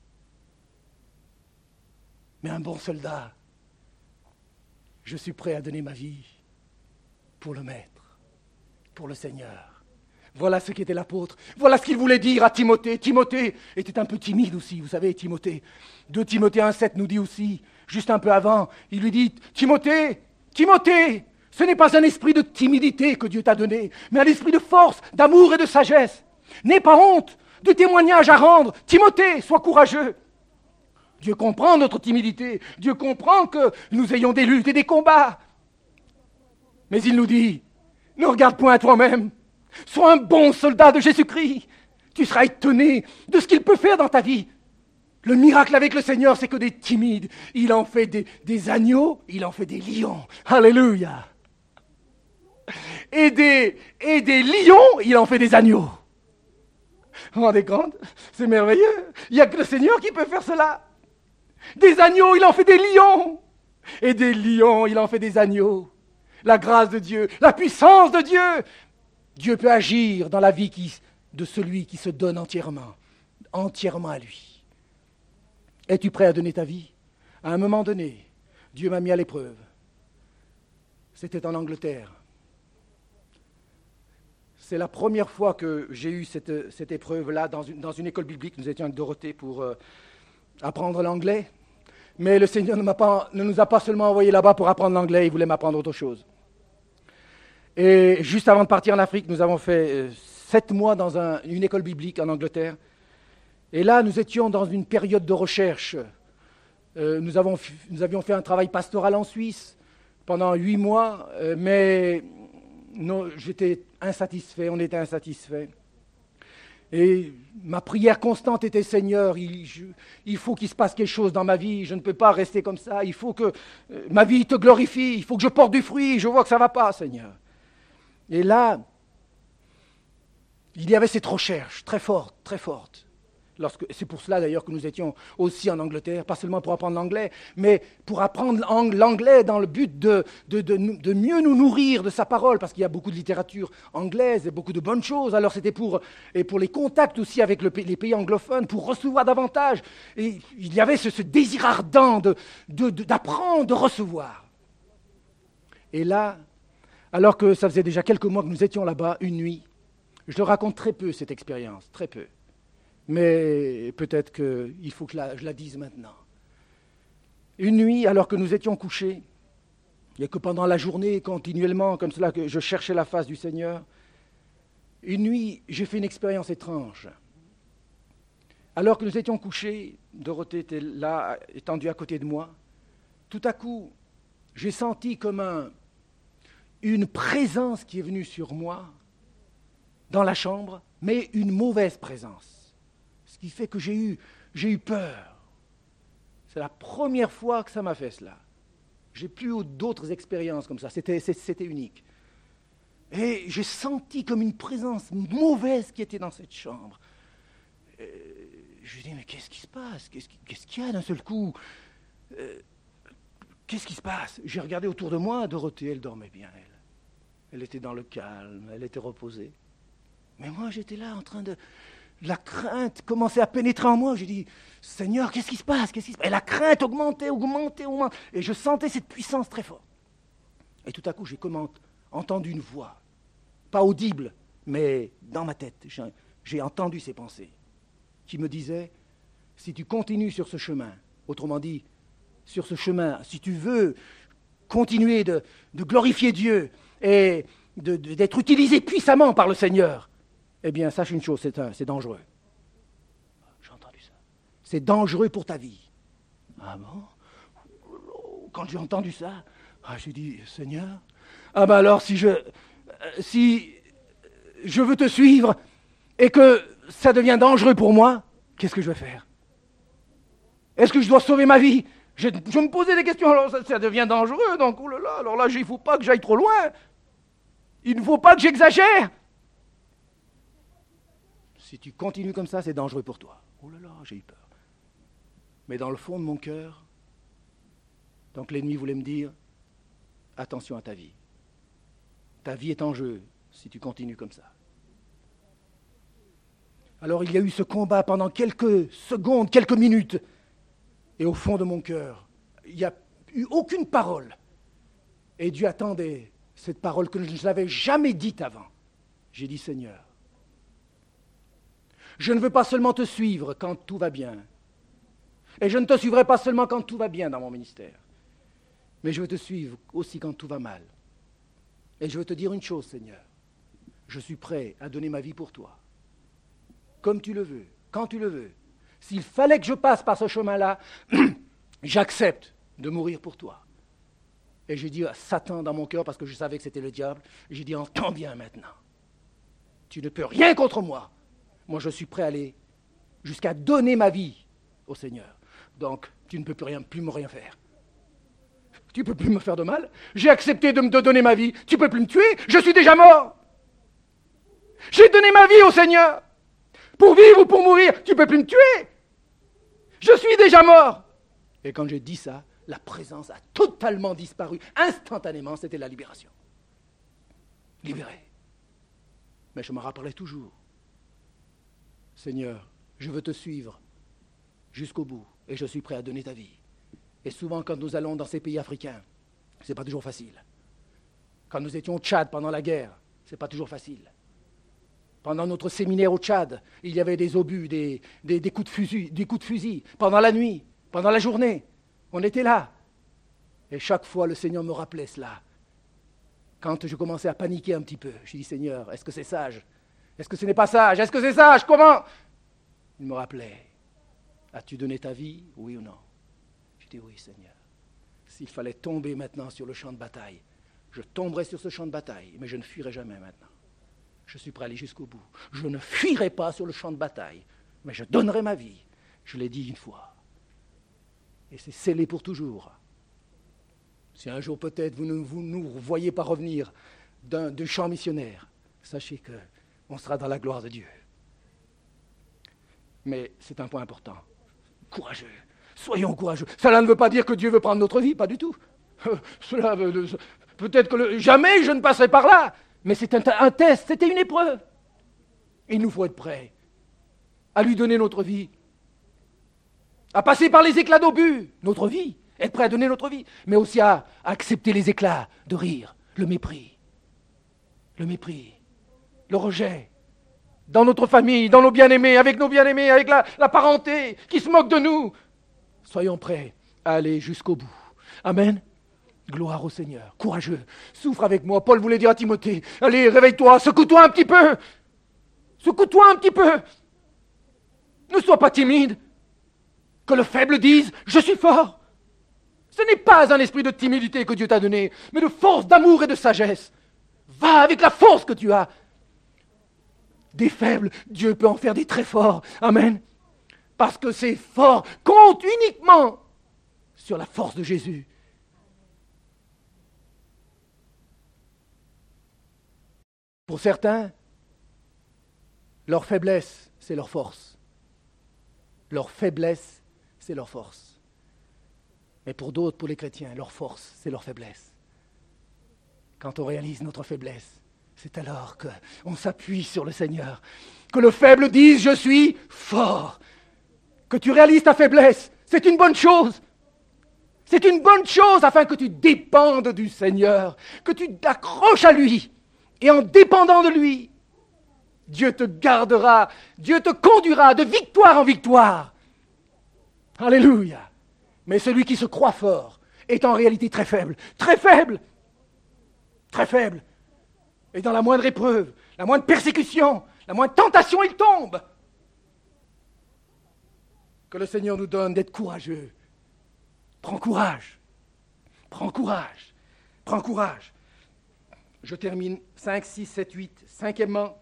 Mais un bon soldat, je suis prêt à donner ma vie pour le Maître, pour le Seigneur. Voilà ce qu'était l'apôtre. Voilà ce qu'il voulait dire à Timothée. Timothée était un peu timide aussi, vous savez, Timothée. deux Timothée un sept nous dit aussi, juste un peu avant, il lui dit, Timothée, Timothée, ce n'est pas un esprit de timidité que Dieu t'a donné, mais un esprit de force, d'amour et de sagesse. N'aie pas honte de témoignages à rendre. Timothée, sois courageux. Dieu comprend notre timidité. Dieu comprend que nous ayons des luttes et des combats. Mais il nous dit, ne regarde point à toi-même. Sois un bon soldat de Jésus-Christ. Tu seras étonné de ce qu'il peut faire dans ta vie. Le miracle avec le Seigneur, c'est que des timides, il en fait des, des agneaux, il en fait des lions. Alléluia. Et des, et des lions, il en fait des agneaux. Vous vous rendez compte? C'est merveilleux. Il n'y a que le Seigneur qui peut faire cela. Des agneaux, il en fait des lions. Et des lions, il en fait des agneaux. La grâce de Dieu, la puissance de Dieu. Dieu peut agir dans la vie qui, de celui qui se donne entièrement, entièrement à lui. Es-tu prêt à donner ta vie? À un moment donné, Dieu m'a mis à l'épreuve. C'était en Angleterre. C'est la première fois que j'ai eu cette, cette épreuve-là dans une, dans une école biblique. Nous étions avec Dorothée pour euh, apprendre l'anglais. Mais le Seigneur ne, m'a pas, ne nous a pas seulement envoyés là-bas pour apprendre l'anglais, il voulait m'apprendre autre chose. Et juste avant de partir en Afrique, nous avons fait euh, sept mois dans un, une école biblique en Angleterre. Et là, nous étions dans une période de recherche. Euh, nous, avons, nous avions fait un travail pastoral en Suisse pendant huit mois, euh, mais non, j'étais insatisfait, on était insatisfait. Et ma prière constante était, Seigneur, il, je, il faut qu'il se passe quelque chose dans ma vie, je ne peux pas rester comme ça, il faut que euh, ma vie te glorifie, il faut que je porte du fruit, je vois que ça ne va pas, Seigneur. Et là, il y avait cette recherche très forte, très forte. Lorsque, c'est pour cela d'ailleurs que nous étions aussi en Angleterre, pas seulement pour apprendre l'anglais, mais pour apprendre l'anglais dans le but de, de, de, de mieux nous nourrir de sa parole, parce qu'il y a beaucoup de littérature anglaise et beaucoup de bonnes choses. Alors c'était pour, et pour les contacts aussi avec le, les pays anglophones, pour recevoir davantage. Et il y avait ce, ce désir ardent de, de, de, d'apprendre, de recevoir. Et là, alors que ça faisait déjà quelques mois que nous étions là-bas, une nuit, je le raconte très peu cette expérience, très peu. Mais peut-être qu'il faut que la, je la dise maintenant. Une nuit, alors que nous étions couchés, il n'y a que pendant la journée, continuellement, comme cela, que je cherchais la face du Seigneur, une nuit, j'ai fait une expérience étrange. Alors que nous étions couchés, Dorothée était là, étendue à côté de moi, tout à coup, j'ai senti comme un, une présence qui est venue sur moi, dans la chambre, mais une mauvaise présence. Ce qui fait que j'ai eu, j'ai eu peur. C'est la première fois que ça m'a fait cela. J'ai plus eu d'autres expériences comme ça. C'était, c'était unique. Et j'ai senti comme une présence mauvaise qui était dans cette chambre. Et je me dis, mais qu'est-ce qui se passe? Qu'est-ce, qu'est-ce qu'il y a d'un seul coup? euh, Qu'est-ce qui se passe? J'ai regardé autour de moi, Dorothée, elle dormait bien, elle. Elle était dans le calme, elle était reposée. Mais moi, j'étais là en train de... La crainte commençait à pénétrer en moi. J'ai dit, Seigneur, qu'est-ce qui se passe, qu'est-ce qui se passe? Et la crainte augmentait, augmentait, augmentait. Et je sentais cette puissance très forte. Et tout à coup, j'ai entendu une voix, pas audible, mais dans ma tête. J'ai, j'ai entendu ces pensées qui me disaient, si tu continues sur ce chemin, autrement dit, sur ce chemin, si tu veux continuer de, de glorifier Dieu et de, de, d'être utilisé puissamment par le Seigneur, eh bien, sache une chose, c'est, un, c'est dangereux. J'ai entendu ça. C'est dangereux pour ta vie. Ah bon? Quand j'ai entendu ça, ah, j'ai dit, Seigneur, ah ben alors si je, si je veux te suivre et que ça devient dangereux pour moi, qu'est-ce que je vais faire? Est-ce que je dois sauver ma vie? je, je me posais des questions, alors ça, ça devient dangereux, donc oh là là, alors là, il ne faut pas que j'aille trop loin. Il ne faut pas que j'exagère. Si tu continues comme ça, c'est dangereux pour toi. Oh là là, j'ai eu peur. Mais dans le fond de mon cœur, donc l'ennemi voulait me dire, attention à ta vie. Ta vie est en jeu si tu continues comme ça. Alors il y a eu ce combat pendant quelques secondes, quelques minutes. Et au fond de mon cœur, il n'y a eu aucune parole. Et Dieu attendait cette parole que je ne l'avais jamais dite avant. J'ai dit, Seigneur, je ne veux pas seulement te suivre quand tout va bien. Et je ne te suivrai pas seulement quand tout va bien dans mon ministère. Mais je veux te suivre aussi quand tout va mal. Et je veux te dire une chose, Seigneur. Je suis prêt à donner ma vie pour toi. Comme tu le veux, quand tu le veux. S'il fallait que je passe par ce chemin-là, j'accepte de mourir pour toi. Et j'ai dit à Satan dans mon cœur, parce que je savais que c'était le diable, j'ai dit, entends bien maintenant. Tu ne peux rien contre moi. Moi, je suis prêt à aller jusqu'à donner ma vie au Seigneur. Donc, tu ne peux plus rien, plus me rien faire. Tu ne peux plus me faire de mal. J'ai accepté de me de donner ma vie. Tu ne peux plus me tuer. Je suis déjà mort. J'ai donné ma vie au Seigneur. Pour vivre ou pour mourir, tu ne peux plus me tuer. Je suis déjà mort. Et quand j'ai dit ça, la présence a totalement disparu. Instantanément, c'était la libération. Libéré. Mais je me rappelais toujours. Seigneur, je veux te suivre jusqu'au bout et je suis prêt à donner ta vie. Et souvent, quand nous allons dans ces pays africains, ce n'est pas toujours facile. Quand nous étions au Tchad pendant la guerre, ce n'est pas toujours facile. Pendant notre séminaire au Tchad, il y avait des obus, des, des, des, coups de fusil, des coups de fusil. Pendant la nuit, pendant la journée, on était là. Et chaque fois, le Seigneur me rappelait cela. Quand je commençais à paniquer un petit peu, je dis, Seigneur, est-ce que c'est sage? Est-ce que ce n'est pas sage? Est-ce que c'est sage? Comment? Il me rappelait, as-tu donné ta vie, oui ou non? Je dis, oui, Seigneur. S'il fallait tomber maintenant sur le champ de bataille, je tomberais sur ce champ de bataille, mais je ne fuirai jamais maintenant. Je suis prêt à aller jusqu'au bout. Je ne fuirai pas sur le champ de bataille, mais je donnerai ma vie. Je l'ai dit une fois. Et c'est scellé pour toujours. Si un jour peut-être vous ne vous, nous voyez pas revenir d'un, d'un champ missionnaire, sachez qu'on sera dans la gloire de Dieu. Mais c'est un point important. Courageux. Soyons courageux. Cela ne veut pas dire que Dieu veut prendre notre vie, pas du tout. Cela veut, peut-être que le, jamais je ne passerai par là. Mais c'est un, un test, c'était une épreuve. Il nous faut être prêts à lui donner notre vie, à passer par les éclats d'obus, notre vie, être prêt à donner notre vie, mais aussi à, à accepter les éclats de rire, le mépris, le mépris, le rejet, dans notre famille, dans nos bien-aimés, avec nos bien-aimés, avec la, la parenté qui se moque de nous. Soyons prêts à aller jusqu'au bout. Amen. Gloire au Seigneur, courageux, souffre avec moi. Paul voulait dire à Timothée, allez, réveille-toi, secoue-toi un petit peu. Secoue-toi un petit peu. Ne sois pas timide. Que le faible dise, je suis fort. Ce n'est pas un esprit de timidité que Dieu t'a donné, mais de force, d'amour et de sagesse. Va avec la force que tu as. Des faibles, Dieu peut en faire des très forts. Amen. Parce que ces forts comptent uniquement sur la force de Jésus. Pour certains, leur faiblesse, c'est leur force. Leur faiblesse, c'est leur force. Mais pour d'autres, pour les chrétiens, leur force, c'est leur faiblesse. Quand on réalise notre faiblesse, c'est alors qu'on s'appuie sur le Seigneur. Que le faible dise, je suis fort. Que tu réalises ta faiblesse, c'est une bonne chose. C'est une bonne chose afin que tu dépendes du Seigneur, que tu t'accroches à lui. Et en dépendant de lui, Dieu te gardera, Dieu te conduira de victoire en victoire. Alléluia. Mais celui qui se croit fort est en réalité très faible, très faible, très faible. Et dans la moindre épreuve, la moindre persécution, la moindre tentation, il tombe. Que le Seigneur nous donne d'être courageux. Prends courage, prends courage, prends courage. Je termine cinq, six, sept, huit. Cinquièmement,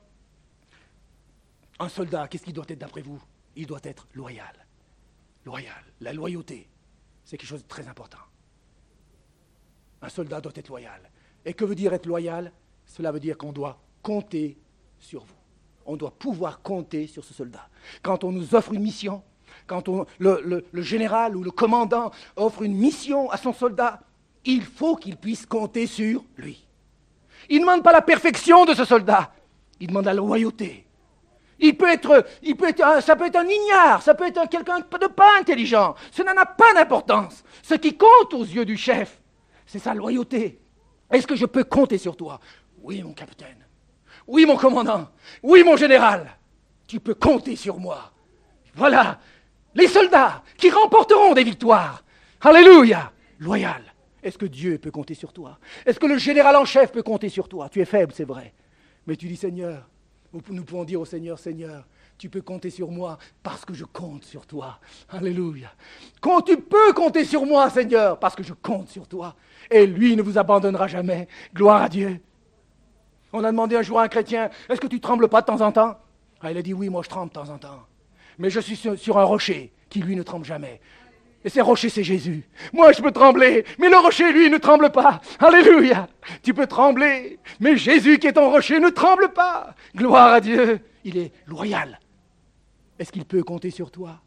un soldat, qu'est-ce qu'il doit être d'après vous? Il doit être loyal. Loyal. La loyauté, c'est quelque chose de très important. Un soldat doit être loyal. Et que veut dire être loyal? Cela veut dire qu'on doit compter sur vous. On doit pouvoir compter sur ce soldat. Quand on nous offre une mission, quand on, le, le, le général ou le commandant offre une mission à son soldat, il faut qu'il puisse compter sur lui. Il ne demande pas la perfection de ce soldat, il demande la loyauté. Il peut être, il peut être un, ça peut être un ignare, ça peut être un, quelqu'un de pas intelligent. Cela n'a pas d'importance. Ce qui compte aux yeux du chef, c'est sa loyauté. Est-ce que je peux compter sur toi? Oui, mon capitaine. Oui, mon commandant. Oui, mon général. Tu peux compter sur moi. Voilà, les soldats qui remporteront des victoires. Alléluia. Loyal. Est-ce que Dieu peut compter sur toi? Est-ce que le général en chef peut compter sur toi? Tu es faible, c'est vrai. Mais tu dis, Seigneur, nous pouvons dire au Seigneur, Seigneur, tu peux compter sur moi parce que je compte sur toi. Alléluia. Quand tu peux compter sur moi, Seigneur, parce que je compte sur toi. Et lui ne vous abandonnera jamais. Gloire à Dieu. On a demandé un jour à un chrétien, est-ce que tu trembles pas de temps en temps? Ah, il a dit, oui, moi je tremble de temps en temps. Mais je suis sur, sur un rocher qui, lui, ne tremble jamais. Et ce rocher, c'est Jésus. Moi, je peux trembler, mais le rocher, lui, ne tremble pas. Alléluia. Tu peux trembler, mais Jésus qui est ton rocher ne tremble pas. Gloire à Dieu. Il est loyal. Est-ce qu'il peut compter sur toi?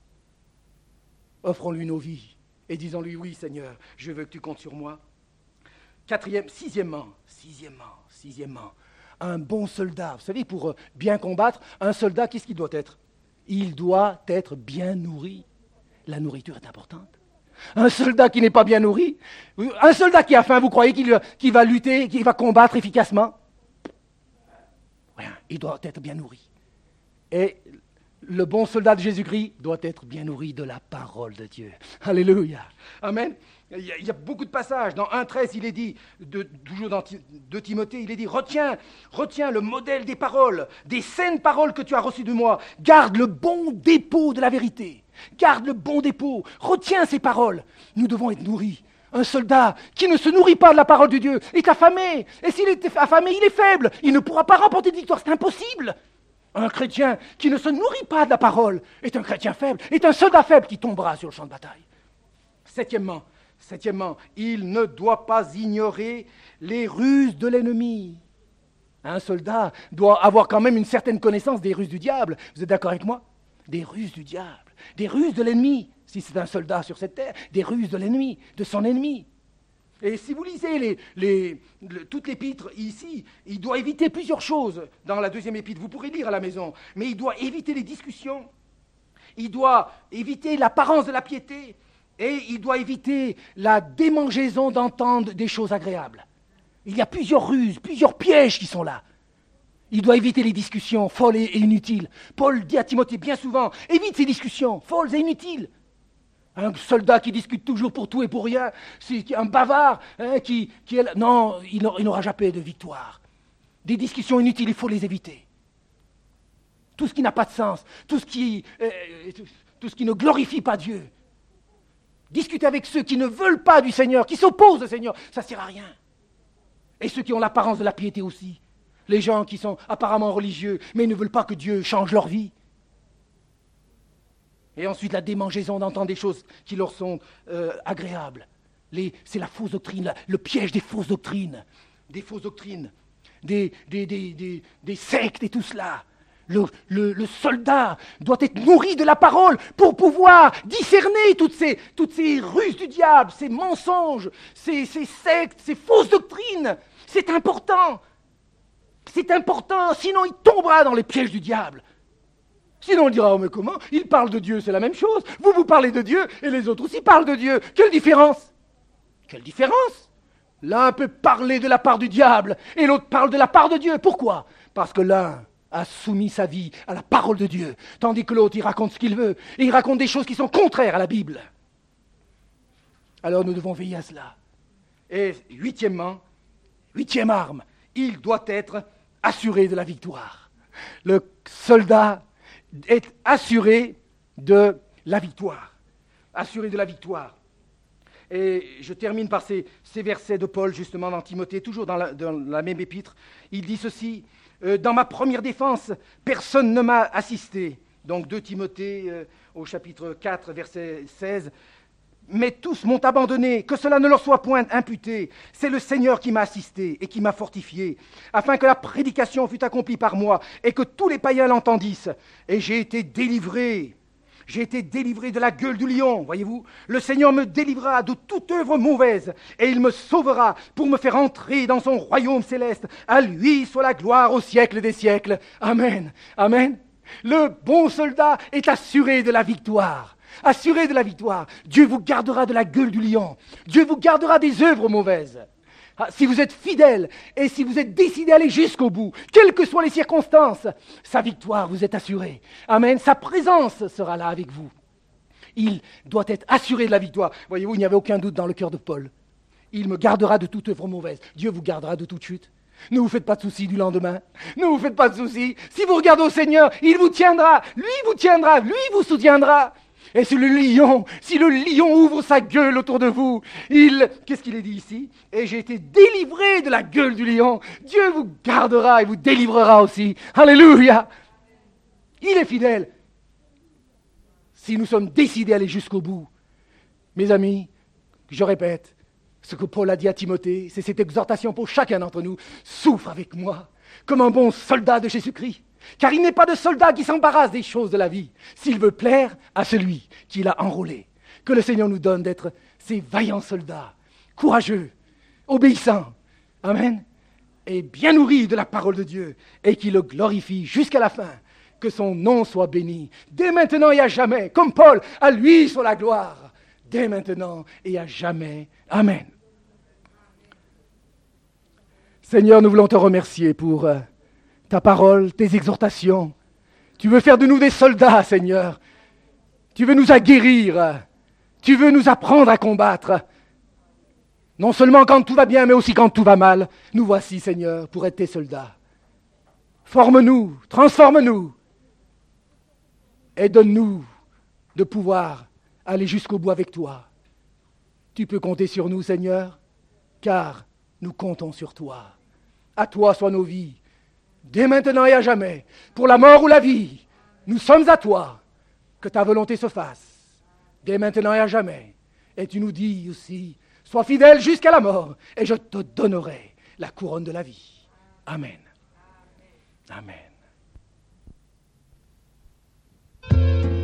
Offrons-lui nos vies et disons-lui, oui Seigneur, je veux que tu comptes sur moi. Quatrième, sixièmement, sixièmement, sixièmement, un bon soldat. Vous savez, pour bien combattre, un soldat, qu'est-ce qu'il doit être? Il doit être bien nourri. La nourriture est importante. Un soldat qui n'est pas bien nourri, un soldat qui a faim, vous croyez qu'il, qu'il va lutter, qu'il va combattre efficacement? Rien, il doit être bien nourri. Et le bon soldat de Jésus-Christ doit être bien nourri de la parole de Dieu. Alléluia. Amen. Il y a, il y a beaucoup de passages. Dans un treize, il est dit, de, toujours dans de Timothée, il est dit, retiens, retiens le modèle des paroles, des saines paroles que tu as reçues de moi. Garde le bon dépôt de la vérité. Garde le bon dépôt. Retiens ces paroles. Nous devons être nourris. Un soldat qui ne se nourrit pas de la parole de Dieu est affamé. Et s'il est affamé, il est faible. Il ne pourra pas remporter de victoire. C'est impossible. Un chrétien qui ne se nourrit pas de la parole est un chrétien faible, est un soldat faible qui tombera sur le champ de bataille. Septièmement, septièmement, il ne doit pas ignorer les ruses de l'ennemi. Un soldat doit avoir quand même une certaine connaissance des ruses du diable. Vous êtes d'accord avec moi? Des ruses du diable, des ruses de l'ennemi. Si c'est un soldat sur cette terre, des ruses de l'ennemi, de son ennemi. Et si vous lisez les, les, le, toute l'épître ici, il doit éviter plusieurs choses dans la deuxième épître. Vous pourrez lire à la maison, mais il doit éviter les discussions, il doit éviter l'apparence de la piété, et il doit éviter la démangeaison d'entendre des choses agréables. Il y a plusieurs ruses, plusieurs pièges qui sont là. Il doit éviter les discussions folles et inutiles. Paul dit à Timothée bien souvent, évite ces discussions folles et inutiles. Un soldat qui discute toujours pour tout et pour rien, c'est un bavard hein, qui, qui est là. Non, il n'aura jamais de victoire. Des discussions inutiles, il faut les éviter. Tout ce qui n'a pas de sens, tout ce qui, euh, tout ce qui ne glorifie pas Dieu. Discuter avec ceux qui ne veulent pas du Seigneur, qui s'opposent au Seigneur, ça ne sert à rien. Et ceux qui ont l'apparence de la piété aussi. Les gens qui sont apparemment religieux, mais ne veulent pas que Dieu change leur vie. Et ensuite, la démangeaison d'entendre des choses qui leur sont euh, agréables. Les, c'est la fausse doctrine, la, le piège des fausses doctrines. Des fausses doctrines, des, des, des, des, des sectes et tout cela. Le, le, le soldat doit être nourri de la parole pour pouvoir discerner toutes ces, toutes ces ruses du diable, ces mensonges, ces, ces sectes, ces fausses doctrines. C'est important. C'est important, sinon il tombera dans les pièges du diable. Sinon on dira, oh mais comment? Il parle de Dieu, c'est la même chose. Vous, vous parlez de Dieu et les autres aussi parlent de Dieu. Quelle différence? Quelle différence? L'un peut parler de la part du diable et l'autre parle de la part de Dieu. Pourquoi? Parce que l'un a soumis sa vie à la parole de Dieu, tandis que l'autre, il raconte ce qu'il veut et il raconte des choses qui sont contraires à la Bible. Alors nous devons veiller à cela. Et huitièmement, huitième arme, il doit être assuré de la victoire. Le soldat est assuré de la victoire. Assuré de la victoire. Et je termine par ces, ces versets de Paul, justement, dans Timothée, toujours dans la, dans la même épître. Il dit ceci, euh, dans ma première défense, personne ne m'a assisté. Donc deux Timothée, euh, au chapitre quatre, verset seize. Mais tous m'ont abandonné, que cela ne leur soit point imputé. C'est le Seigneur qui m'a assisté et qui m'a fortifié, afin que la prédication fût accomplie par moi et que tous les païens l'entendissent. Et j'ai été délivré, j'ai été délivré de la gueule du lion, voyez-vous. Le Seigneur me délivrera de toute œuvre mauvaise et il me sauvera pour me faire entrer dans son royaume céleste. À lui soit la gloire au siècle des siècles. Amen, amen. Le bon soldat est assuré de la victoire. Assuré de la victoire. Dieu vous gardera de la gueule du lion. Dieu vous gardera des œuvres mauvaises. Si vous êtes fidèle et si vous êtes décidé à aller jusqu'au bout, quelles que soient les circonstances, sa victoire vous est assurée. Amen. Sa présence sera là avec vous. Il doit être assuré de la victoire. Voyez-vous, il n'y avait aucun doute dans le cœur de Paul. Il me gardera de toute œuvre mauvaise. Dieu vous gardera de toute chute. Ne vous faites pas de soucis du lendemain. Ne vous faites pas de soucis. Si vous regardez au Seigneur, il vous tiendra. Lui vous tiendra. Lui vous soutiendra. Et si le lion, si le lion ouvre sa gueule autour de vous, il, qu'est-ce qu'il est dit ici? Et j'ai été délivré de la gueule du lion. Dieu vous gardera et vous délivrera aussi. Alléluia! Il est fidèle. Si nous sommes décidés à aller jusqu'au bout, mes amis, je répète, ce que Paul a dit à Timothée, c'est cette exhortation pour chacun d'entre nous. Souffre avec moi, comme un bon soldat de Jésus-Christ. Car il n'est pas de soldat qui s'embarrasse des choses de la vie, s'il veut plaire à celui qui l'a enrôlé. Que le Seigneur nous donne d'être ces vaillants soldats, courageux, obéissants, amen, et bien nourris de la parole de Dieu, et qui le glorifie jusqu'à la fin. Que son nom soit béni, dès maintenant et à jamais, comme Paul, à lui soit la gloire, dès maintenant et à jamais. Amen. Seigneur, nous voulons te remercier pour euh, ta parole, tes exhortations. Tu veux faire de nous des soldats, Seigneur. Tu veux nous aguerrir. Tu veux nous apprendre à combattre. Non seulement quand tout va bien, mais aussi quand tout va mal. Nous voici, Seigneur, pour être tes soldats. Forme-nous, transforme-nous. Et donne-nous de pouvoir aller jusqu'au bout avec toi. Tu peux compter sur nous, Seigneur, car nous comptons sur toi. À toi soient nos vies, dès maintenant et à jamais, pour la mort ou la vie. Nous sommes à toi, que ta volonté se fasse, dès maintenant et à jamais. Et tu nous dis aussi, sois fidèle jusqu'à la mort, et je te donnerai la couronne de la vie. Amen. Amen.